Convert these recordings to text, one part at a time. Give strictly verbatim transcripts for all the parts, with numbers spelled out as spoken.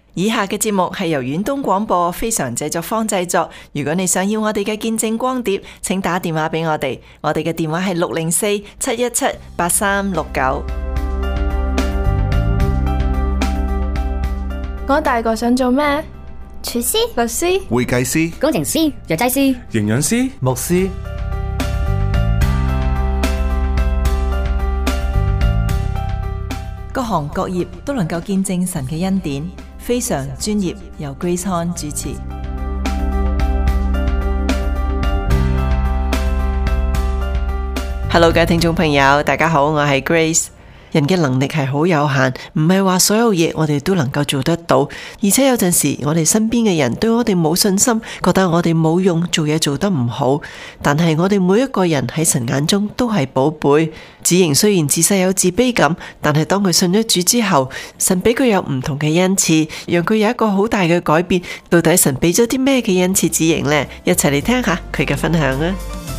以下嘅節目係由遠東廣播非常製作坊製作。如果你想要我哋嘅見證光碟，請打電話俾我哋，我哋嘅電話係六零四七一七八三六九。 我大個想做咩？ 廚師、 律師、 會計師、 工程師、藥劑師、 營養師、 牧師。 各行各業都能夠見證神嘅恩典，非常專業，由 Grace Han 主持。Hello， 各位聽眾朋友，大家好，我係 Grace。人嘅能力係好有限，唔係話所有嘢我哋都能夠做得到，而且有陣時我哋身邊嘅人對我哋冇信心，覺得我哋冇用，做嘢做得唔好。但係我哋每一個人喺神眼中都係寶貝。子瑩雖然自細有自卑感，但係當佢信咗主之後，神俾佢有唔同嘅恩賜，讓佢有一個好大嘅改變。到底神俾咗啲咩嘅恩賜子瑩呢？一齊嚟聽下佢嘅分享啊！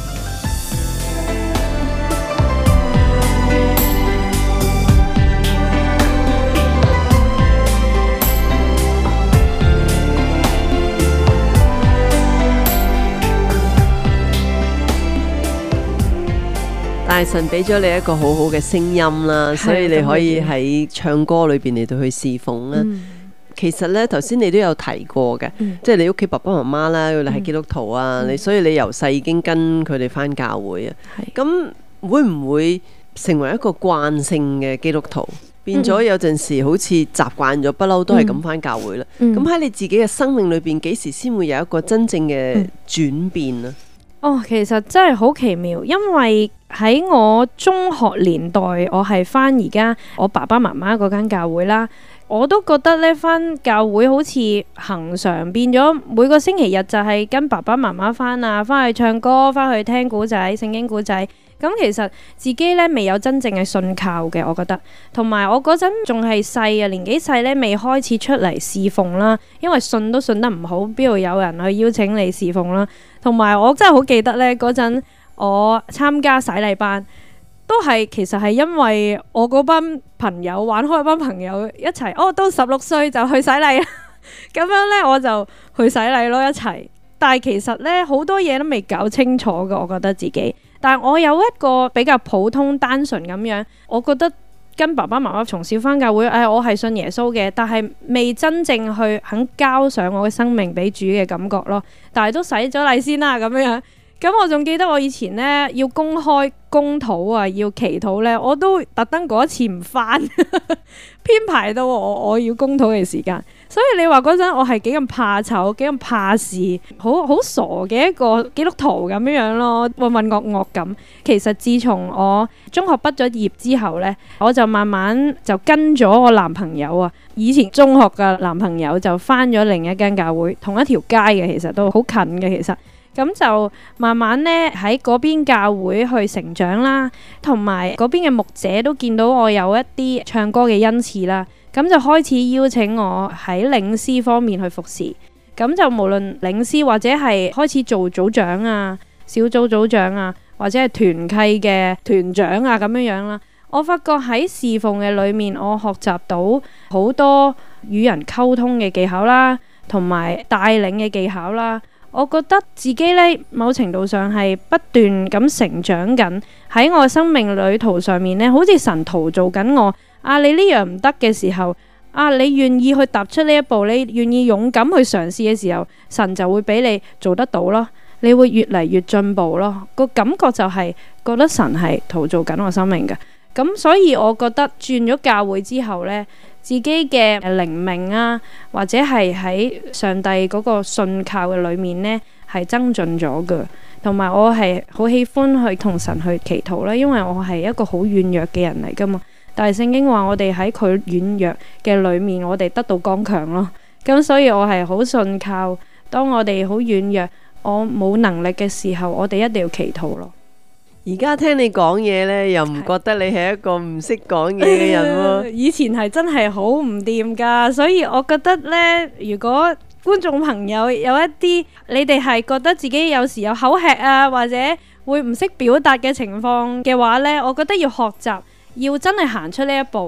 但係神俾咗你一個好好嘅聲音啦，所以你可以喺唱歌裏邊嚟到去侍奉啦。嗯、其實呢，頭先你都有提過嘅，嗯、即係你屋企爸爸媽媽啦，佢哋係基督徒啊，你、嗯、所以你由細已經跟佢哋返教會啊。咁、嗯、會唔會成為一個慣性嘅基督徒，變咗有陣時好似習慣咗，不嬲都係咁返教會啦？咁喺、嗯、你自己嘅生命裏邊，幾時先會有一個真正嘅轉變啊？ 哦，其實真係好奇妙，因為喺我中學年代，我係返而家我爸爸媽媽嗰間教會啦，我都覺得咧返教會好似恆常，變咗每個星期日就係跟爸爸媽媽返啊，返去唱歌，返去聽古仔、聖經古仔。咁其實自己咧未有真正嘅信靠嘅，我覺得。同埋我嗰陣仲係細啊，年紀細咧，未開始出嚟侍奉啦。因為信都信得唔好，邊度有人去邀請你侍奉啦？同埋我真係好記得咧，嗰陣我參加洗禮班，都係其實係因為我嗰班朋友玩開，班朋友一齊，哦，都十六歲就去洗禮啦。咁樣咧我就去洗禮咯，一齊。但係其實咧好多嘢都未搞清楚嘅，我覺得自己。但係我有一個比較普通單純咁樣，我覺得跟爸爸媽媽從小返教會，誒、哎、我係信耶穌嘅，但係未真正去肯交上我嘅生命俾主嘅感覺咯。但係都洗咗禮先啦咁樣。咁我仲記得我以前呢，要公開公禱啊，要祈禱呢，我都特登嗰一次唔返，編排到我我要公禱嘅時間。所以你話嗰陣我係幾咁怕醜，幾咁怕事，好好傻嘅一個基督徒咁樣樣咯，渾渾噩噩咁。其實自從我中學畢咗業之後呢，我就慢慢就跟咗我男朋友啊，以前中學嘅男朋友就返咗另一間教會，同一條街嘅，其實都好近嘅，其實。咁就慢慢咧喺嗰邊教會去成長啦，同埋嗰邊嘅牧者都見到我有一啲唱歌嘅恩賜啦，咁就開始邀請我喺領詩方面去服侍。咁就無論領詩或者係開始做組長啊、小組組長啊，或者係團契嘅團長啊咁樣樣啦。我發覺喺侍奉嘅裏面，我學習到好多與人溝通嘅技巧啦，同埋帶領嘅技巧啦。我覺得自己呢，某程度上係不斷咁成長緊，喺我生命旅途上面呢，好似神陶造緊我。啊，你呢樣唔得嘅時候，啊，你願意去踏出呢一步，你願意勇敢去嘗試嘅時候，神就會俾你做得到咯。你會越嚟越進步咯。個感覺就係覺得神係陶造緊我生命嘅。咁所以我覺得轉咗教會之後呢，自己嘅靈命啊，或者係喺上帝嗰個信靠嘅裏面呢，係增進咗嘅。同埋我係好喜歡去同神去祈禱啦，因為我係一個好軟弱嘅人嚟噶嘛。但係聖經話我哋喺佢軟弱嘅裏面，我哋得到剛強咯。咁所以我係好信靠，當我哋好軟弱，我冇能力嘅時候，我哋一定要祈禱咯。 而家聽你講嘢呢，又唔覺得你係一個唔識講嘢嘅人喎。 以前係真係好唔掂噶，所以我覺得呢，如果觀眾朋友有一啲你哋係覺得自己有時有口吃啊，或者會唔識表達嘅情況嘅話呢，我覺得要學習，要真係行出呢一步，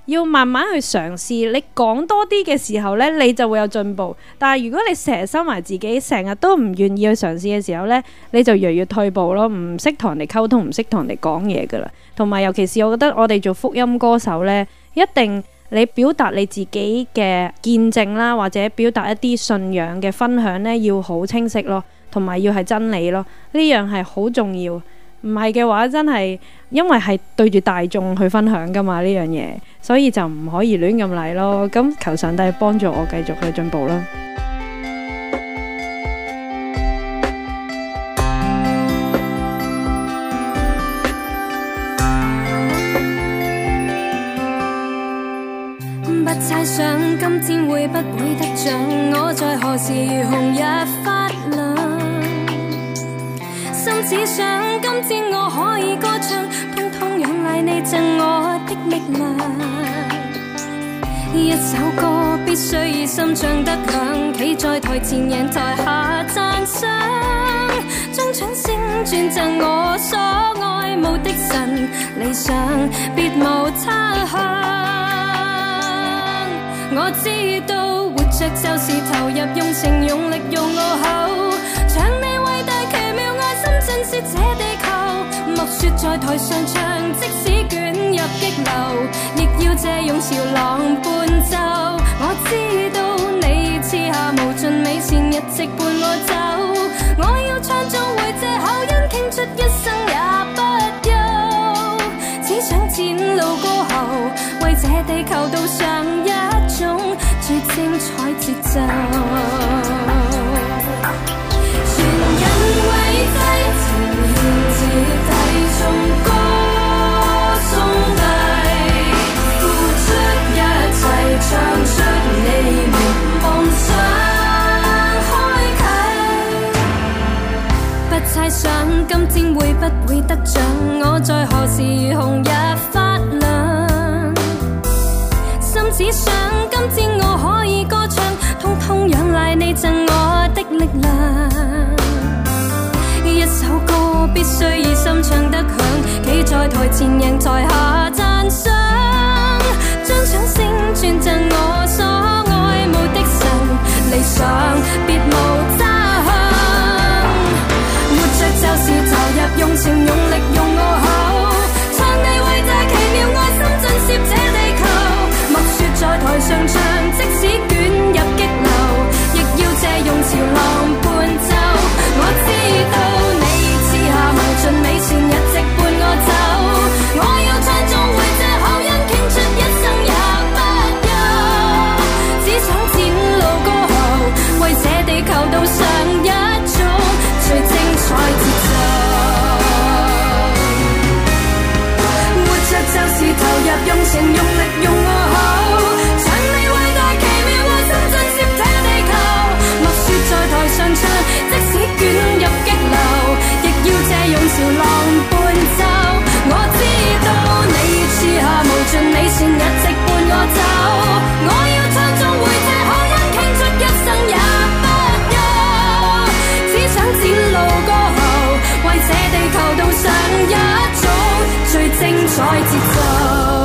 要慢慢去嘗試。你講多啲嘅時候呢，你就會有進步。但係如果你成日收埋自己，成日都唔願意去嘗試嘅時候呢，你就越嚟越退步咯，唔識同人哋溝通，唔識同人哋講嘢噶啦。同埋尤其是我覺得我哋做福音歌手呢，一定你表達你自己嘅見證啦，或者表達一啲信仰嘅分享呢，要好清晰咯，同埋要係真理咯，呢樣係好重要。唔係嘅話，真係因為係對住大眾去分享噶嘛呢樣嘢，所以就唔可以亂咁嚟咯。咁求上帝幫助我繼續去進步啦。 不猜想今天會不會得獎，我在何時如紅日發亮。心只想今天我可以歌唱，通通仰賴你贈我的力量。一首歌必須以心唱得響，企在台前贏台下讚賞，將掌聲轉贈我所愛慕的神，理想別無他向。我知道活着就是投入，用情用力用我口，唱你偉大奇妙愛心震懾這地球。莫說在台上唱，即使捲入激流，亦要借用潮浪伴奏。我知道你賜下無盡美善，一直伴我走。我要唱頌回這口音，傾出一生也不休。只想展露歌喉，為這地球道上一種最精彩節奏。全人為祭呈獻自體中歌頌帝，付出一切唱出你名，夢想開啟。不猜想今天會不會得獎，我在何時如紅日發亮。心只想今天我可以歌唱，通通仰賴你贈我的力量。一首歌必須以心唱得響，企在台前贏台下讚賞，將掌聲轉贈我所愛慕的神，理想別無他向。活着就是投入，用情用力用我口，唱你偉大奇妙愛心震懾這地球。莫說在台上唱，即使捲入激流，亦要借用潮浪伴奏。我知道你賜下無盡美善，一直伴我走。我要唱頌回這口音，傾出一生也不休。只想展露歌喉，為這地球道上一種最精彩節奏。活着就是投入，用情用力用我口，唱你偉大奇妙愛心震懾這地球。莫說在台上唱，即使捲入激流，亦要借用潮浪伴奏。我知道你賜下無盡美善，一直伴我走。我要唱頌回這口音，傾出一生也不休。只想展露歌喉，為這地球道上一種最精彩節奏。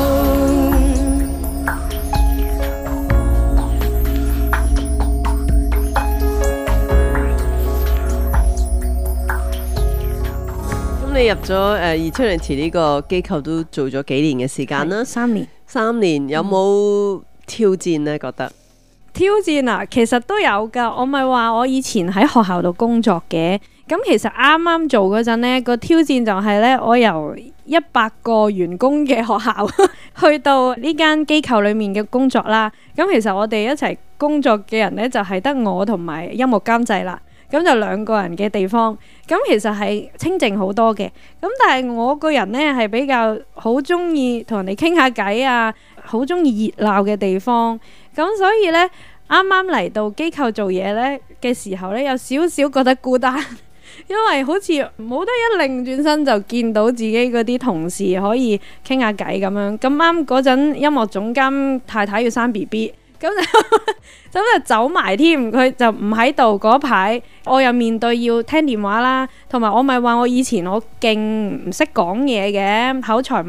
你入咗誒Eternity呢個機構都做咗幾年嘅時間啦， 三年。 三年有冇挑戰呢？覺得挑戰啊，其實都有噶。我咪話我以前喺學校度工作嘅，咁其實啱啱做嗰陣呢個挑戰就係呢：我由一百個員工嘅學校去到呢間機構裡面嘅工作啦。咁其實我哋一齊工作嘅人呢，就係得我同埋音樂監製啦。咁就兩個人嘅地方，咁其實係清靜好多嘅。咁但係我個人呢，係比較好中意同人哋傾下偈啊，好中意熱鬧嘅地方。咁所以呢，啱啱嚟到機構做嘢呢嘅時候呢，有少少覺得孤單，因為好似冇得一擰轉身就見到自己嗰啲同事可以傾下偈咁樣。咁啱嗰陣音樂總監太太要生 B B。咁就咁就走埋添，佢就唔喺度嗰排，我又面對要聽電話啦，同埋我咪話我以前我勁唔識講嘢嘅，口才唔好，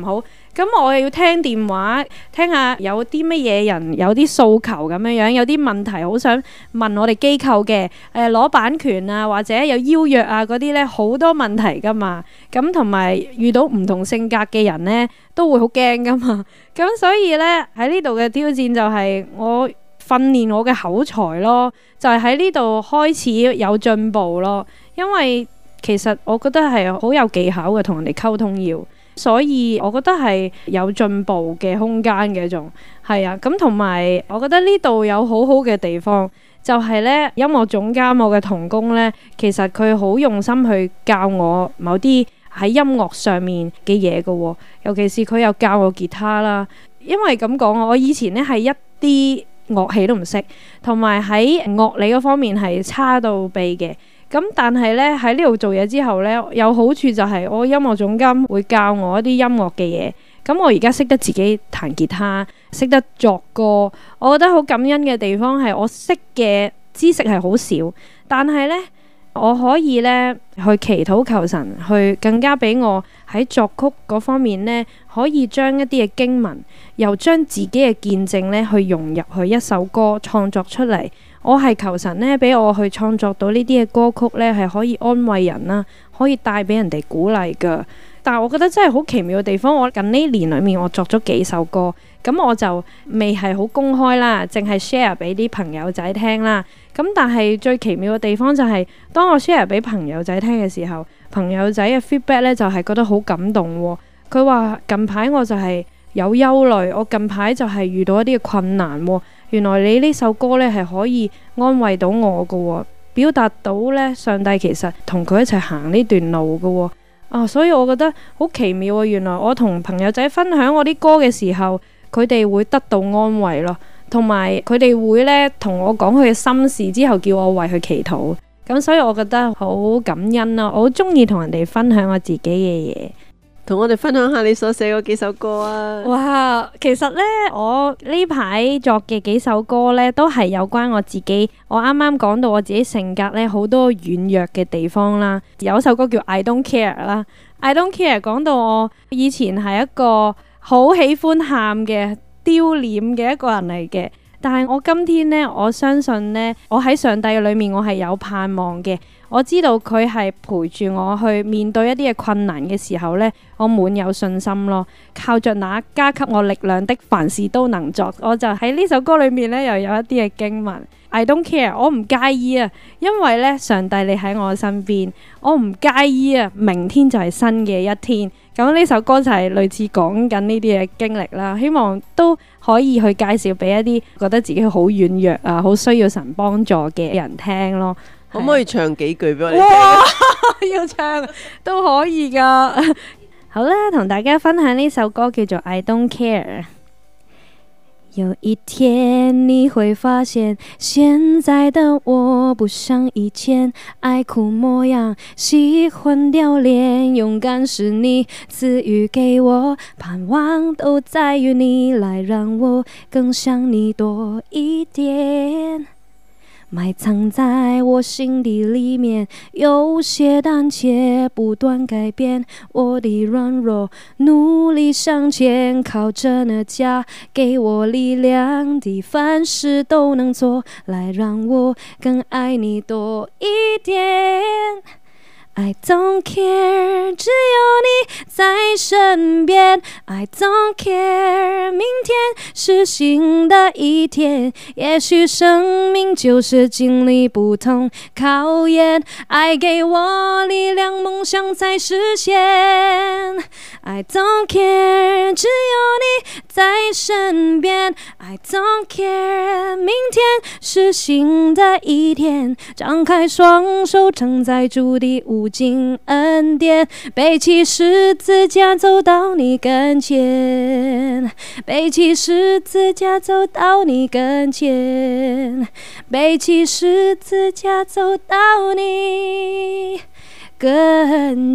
咁我又要聽電話，聽下有啲乜嘢人有啲訴求咁樣樣，有啲問題好想問我哋機構嘅，誒攞版權啊，或者有邀約啊嗰啲咧，好多問題噶嘛。咁同埋遇到唔同性格嘅人咧，都會好驚噶嘛。咁所以咧喺呢度嘅挑戰就係我訓練我嘅口才咯，就係喺呢度開始有進步咯。因為其實我覺得係好有技巧嘅，同人哋溝通要。所以我覺得係有進步嘅空間嘅，仲係啊。咁同埋我覺得呢度有好好嘅地方，就係呢音樂總監我嘅同工呢，其實佢好用心去教我某啲喺音樂上面嘅嘢嘅，尤其是佢又教我吉他啦。因為咁講，我以前呢係一啲樂器都唔識，同埋喺樂理嗰方面係差到痹嘅。咁但係咧喺呢度做嘢之後咧，有好處就係我音樂總監會教我一啲音樂嘅嘢。咁我而家識得自己彈吉他，識得作歌。我覺得好感恩嘅地方係我識嘅知識係好少，但係咧我可以咧去祈禱求神，去更加俾我喺作曲嗰方面咧，可以將一啲嘅經文，又將自己嘅見證咧去融入去一首歌創作出嚟。我係求神呢，俾我去創作到呢啲嘅歌曲呢，係可以安慰人啦，可以帶俾人哋鼓勵噶。但係我覺得真係好奇妙嘅地方，我近呢年裏面我作咗幾首歌，咁我就未係好公開啦，淨係 share 俾啲朋友仔聽啦。咁但係最奇妙嘅地方就係，當我 share 俾朋友仔聽嘅時候，朋友仔嘅 feedback 呢就係覺得好感動喎。佢話近排我就係有憂慮，我近排就係遇到一啲嘅困難喎。原來你呢首歌呢係可以安慰到我㗎喎，表達到呢上帝其實同佢一齊行呢段路㗎喎。啊，所以我覺得好奇妙啊！原來我同朋友仔分享我啲歌嘅時候，佢哋會得到安慰咯，同埋佢哋會呢同我講佢嘅心事之後，叫我為佢祈禱。咁所以我覺得好感恩啦，我好中意同人哋分享我自己嘅嘢。 同我哋分享下你所寫嗰幾首歌啊！ 哇，其實呢，我呢排作嘅幾首歌呢，都係有關我自己。我啱啱講到我自己性格呢，好多軟弱嘅地方啦。有一首歌叫 I Don't Care 啦 ，I Don't Care 講到我以前係一個好喜歡喊嘅丟臉嘅一個人嚟嘅。但係我今天呢，我相信呢，我喺上帝裏面我係有盼望嘅。我知道佢係陪住我去面對一啲嘅困難嘅時候呢，我滿有信心咯。靠着那加給我力量的，凡事都能作。我就喺呢首歌裏面呢，又有一啲嘅經文。I don't care， 我唔介意啊，因為呢，上帝你喺我身邊，我唔介意啊。明天就係新嘅一天。咁呢首歌就係類似講緊呢啲嘅經歷啦。希望都可以去介紹俾一啲覺得自己好軟弱啊，好需要神幫助嘅人聽咯。 可唔可以唱幾句俾我哋聽？ 哇，要唱都可以噶。好啦，同大家分享呢首歌叫做 I Don't Care。有一天你會發現，現在的我不像以前愛哭模樣，喜歡掉臉，勇敢是你賜予給我，盼望都在於你來讓我更像你多一點。埋藏在我心底裏面，有些膽怯，不斷改變我的軟弱，努力向前，靠着那加給我力量的，凡事都能做，來讓我更愛你多一點。I don't care， 只有你在身邊。I don't care， 明天是新的一天。也許生命就是經歷不同考驗，愛給我力量，夢想在實現。I don't care， 只有你在身邊。I don't care， 明天是新的一天。張開雙手，承載主的無盡恩典，背起十字架走到你跟前，背起十字架走到你跟前，背起十字架走到你跟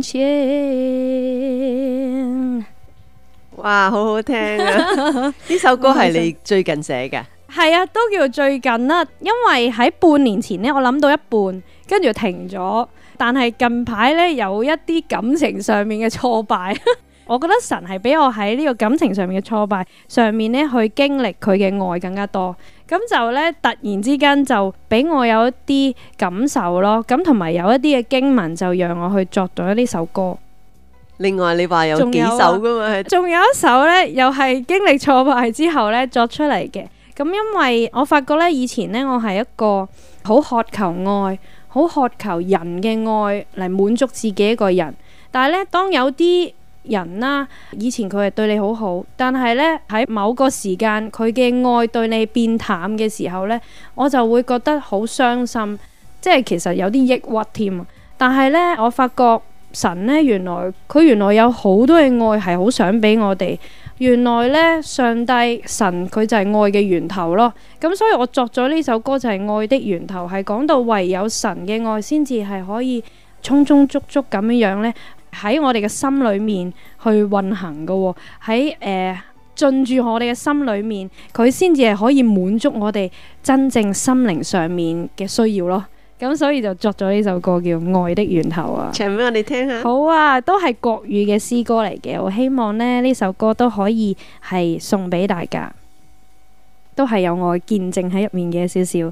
前。 哇，好好聽啊！呢首歌係你最近寫嘅？ 係啊，都叫最近啦，因為喺半年前呢，我諗到一半，跟住停咗。但係近排呢，有一啲感情上面嘅挫敗， 我覺得神係俾我喺呢個感情上面嘅挫敗上面咧，去經歷佢嘅愛更加多。咁就咧突然之間就俾我有一啲感受咯。咁同埋有一啲嘅經文就讓我去作咗呢首歌。 另外你話有幾首噶嘛？ 仲有一首咧，又係經歷挫敗之後咧作出嚟嘅。咁因為我發覺咧，以前咧我係一個好渴求愛、好渴求人嘅愛嚟滿足自己一個人。但係咧，當有啲人啦，以前佢係對你好好，但係咧喺某個時間佢嘅愛對你變淡嘅時候咧，我就會覺得好傷心，即係其實有啲抑鬱添。但係咧，我發覺神咧原來佢原來有好多嘅愛係好想俾我哋。原來咧上帝神佢就係愛嘅源頭咯。咁所以我作咗呢首歌就係愛的源頭，係講到唯有神嘅愛先至係可以充充足足咁樣樣咧。喺我哋嘅心裏面去運行嘅喎，喺誒進駐我哋嘅心裏面，佢先至係可以滿足我哋真正心靈上面嘅需要咯。咁所以就作咗呢首歌叫《愛的源頭》啊， 唱俾我哋聽下。 好啊，都係國語嘅詩歌嚟嘅。我希望咧呢首歌都可以係送俾大家，都係有我見證喺入面嘅少少。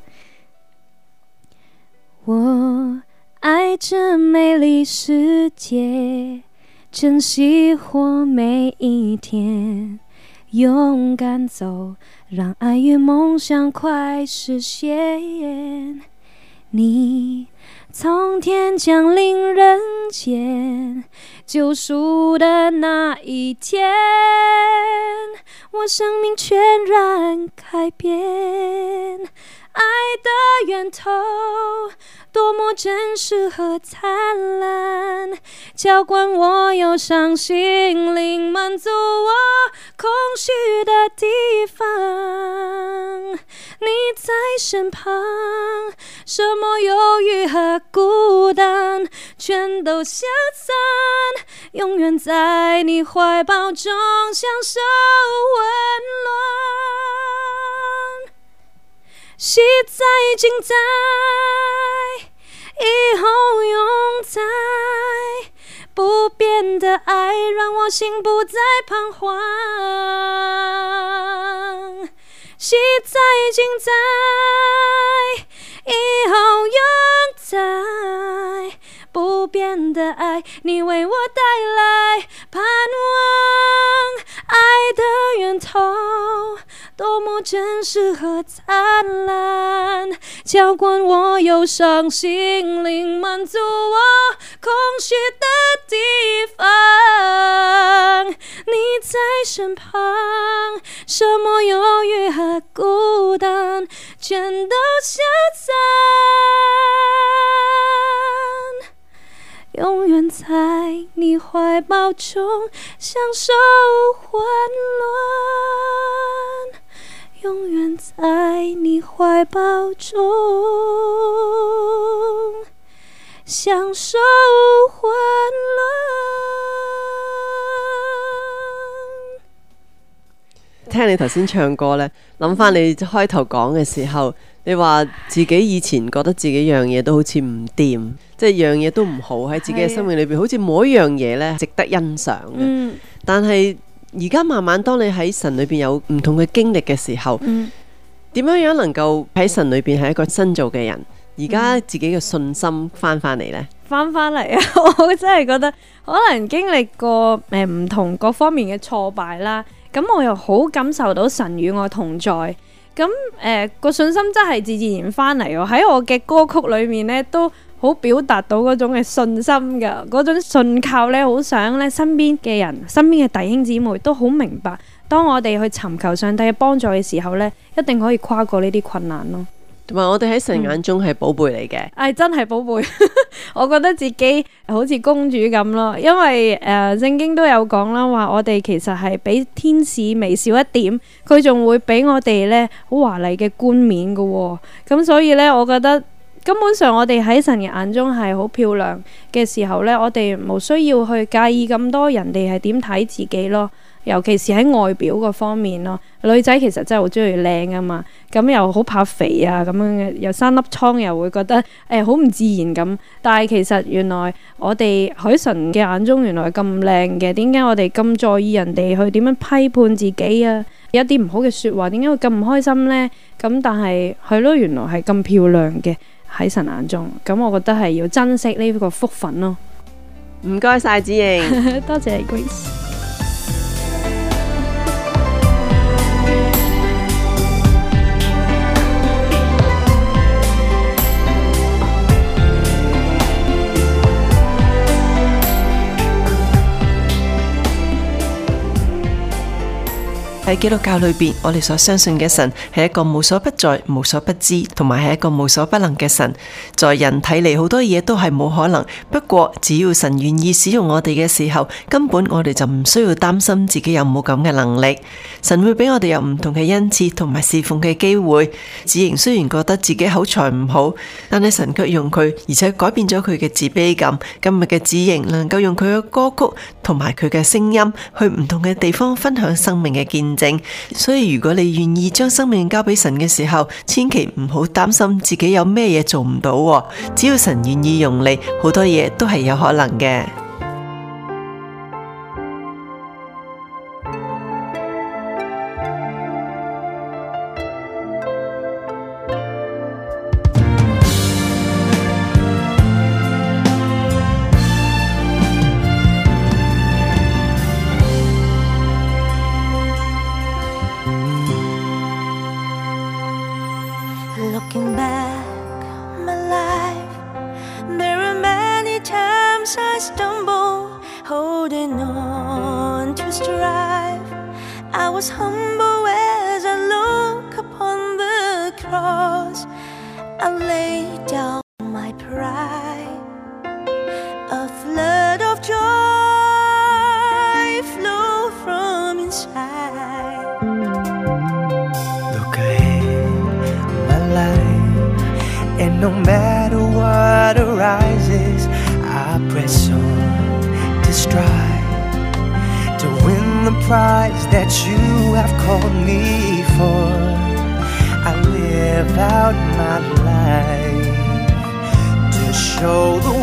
我愛這美麗世界，珍惜活每一天，勇敢走，讓愛與夢想快實現。你從天降臨人間，救贖的那一天，我生命全然改變。愛的源頭多麼真實和燦爛，澆灌我憂傷心靈，滿足我空虛的地方。你在身旁，什麼憂鬱和孤單全都消散，永遠在你懷抱中享受溫暖。昔在今在，以後永在，不變的愛讓我心不再彷徨。昔在今在，以後永在，不變的愛你為我帶來盼望。愛的源頭多麼真實和燦爛，澆灌我憂傷心靈，滿足我空虛的地方。你在身旁，什麼憂鬱和孤單全都消散，永遠在你懷抱中享受溫暖，永遠在你懷抱中享受溫暖。 聽你頭先唱歌呢，諗翻你開頭講嘅時候，你話自己以前覺得自己樣嘢都好似唔掂，即係樣嘢都唔好喺自己嘅生命裏邊，好似冇一樣嘢呢值得欣賞嘅。嗯、但係而家慢慢當你喺神裏邊有唔同嘅經歷嘅時候，點樣樣能夠喺神裏邊係一個新造嘅人？而家自己嘅信心翻翻嚟呢？ 翻翻嚟啊！我真係覺得可能經歷過誒唔同各方面嘅挫敗啦。咁我又好感受到神與我同在，咁誒個信心真係自自然翻嚟喎。喺我嘅歌曲裏面咧，都好表達到嗰種嘅信心噶，嗰種信靠咧，好想咧身邊嘅人、身邊嘅弟兄姊妹都好明白，當我哋去尋求上帝嘅幫助嘅時候咧，一定可以跨過呢啲困難咯。 同埋我哋喺神眼中係寶貝嚟嘅， 係真係寶貝。我覺得自己好似公主咁咯，因為誒聖經都有講啦，話我哋其實係比天使微小一點，佢仲會俾我哋咧好華麗嘅冠冕㗎。咁所以咧，我覺得根本上我哋喺神嘅眼中係好漂亮嘅時候咧，我哋冇需要去介意咁多人哋係點睇自己咯。 尤其是喺外表嗰方面咯。女仔其實真係好中意靚啊嘛，咁又好怕肥啊咁樣嘅，又生粒瘡又會覺得誒好唔自然咁。但係其實原來我哋喺神嘅眼中原來咁靚嘅，點解我哋咁在意人哋去點樣批判自己啊？有一啲唔好嘅説話，點解會咁唔開心呢？咁但係係咯，原來係咁漂亮嘅喺神眼中，咁我覺得係要珍惜呢個福分咯。 唔該晒子瑩， 多謝 Grace。 喺基督教裏邊，我哋所相信嘅神係一個無所不在、無所不知，同埋係一個無所不能嘅神。在人睇嚟，好多嘢都係冇可能，不過只要神願意使用我哋嘅時候，根本我哋就唔需要擔心自己有冇咁嘅能力。神會俾我哋有唔同嘅恩賜同埋侍奉嘅機會。子瑩雖然覺得自己口才唔好，但係神卻用佢，而且改變咗佢嘅自卑感。今日嘅子瑩能夠用佢嘅歌曲同埋佢嘅聲音去唔同嘅地方分享生命嘅見證。所以如果你願意將生命交俾神嘅時候，千祈唔好擔心自己有咩嘢做唔到，只要神願意用你，好多嘢都係有可能嘅。 Looking back my life, there are many times I stumble, holding on to strive. I was humble as I look upon the cross. I laid down my pride. A flood of joy flow from inside. Look ahead, my life, and no matter what arises, I press on to strive, to win the prize that you have called me for. I live out my life to show the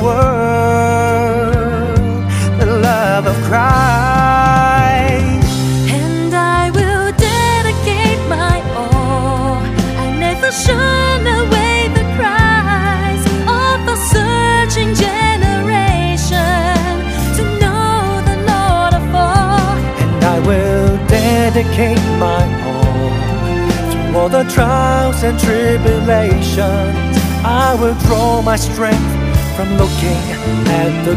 world the love of Christ. And I will dedicate my all. I never shun away the cries of a searching generation to know the Lord of all. And I will dedicate my all through all the trials and tribulations. I will draw my strength from looking at the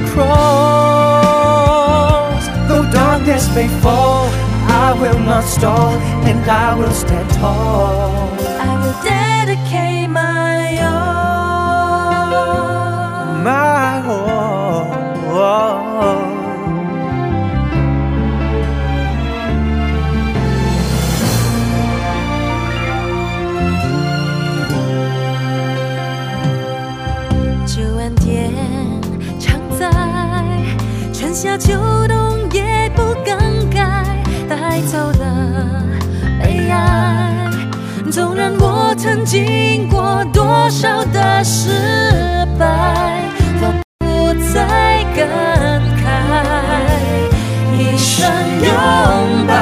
cross. Though darkness may fall, I will not stall, and I will stand tall. I will dedicate my all. My all. 主恩典常在，春夏秋冬也不更改，带走了悲哀。纵然我曾经过多少的失败，都不再感慨，一生拥抱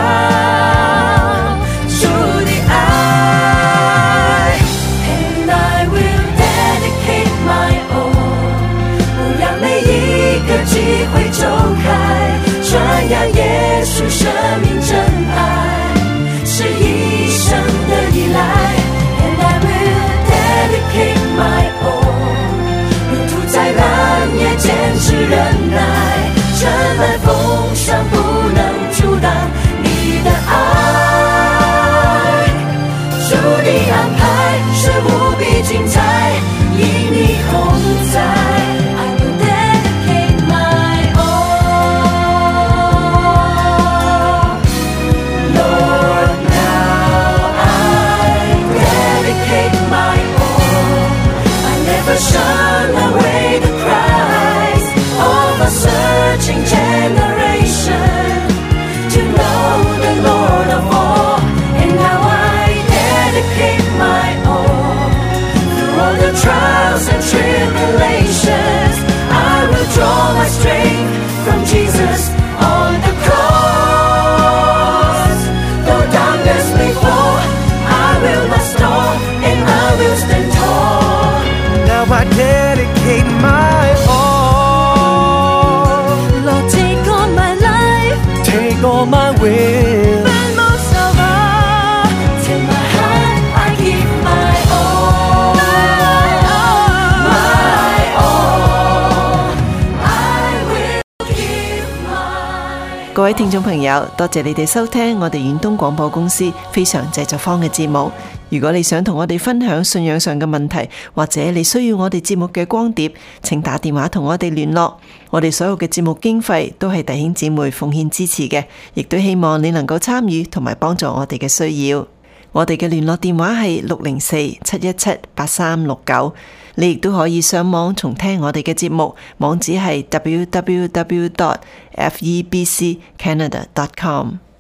主的爱。And I will dedicate my all， 不让每一个机会走开，传扬耶稣生命真爱，是一生的依赖。And I will dedicate my all， 路途再难也坚持忍耐，尘埃风霜不能阻挡你的爱。主的安排是无比精彩，因你同在。I will dedicate my all, Lord, now I dedicate my all. I never shun away the cries of a searching generation to know gave my all. Lord, take all my life, Take all my will. and most of all, to my heart I give my all. My all, I will give my 各位聽眾朋友，多謝你哋收聽我哋遠東廣播公司非常製作坊嘅節目。如果你想同我哋分享信仰上嘅問題，或者你需要我哋節目嘅光碟，請打電話同我哋聯絡。我哋所有嘅節目經費都係弟兄姊妹奉獻支持嘅，亦都希望你能夠參與同埋幫助我哋嘅需要。我哋嘅聯絡電話係六零四七一七八三六九，你亦都可以上網重聽我哋嘅節目，網址係 w w w dot f e b c canada dot com。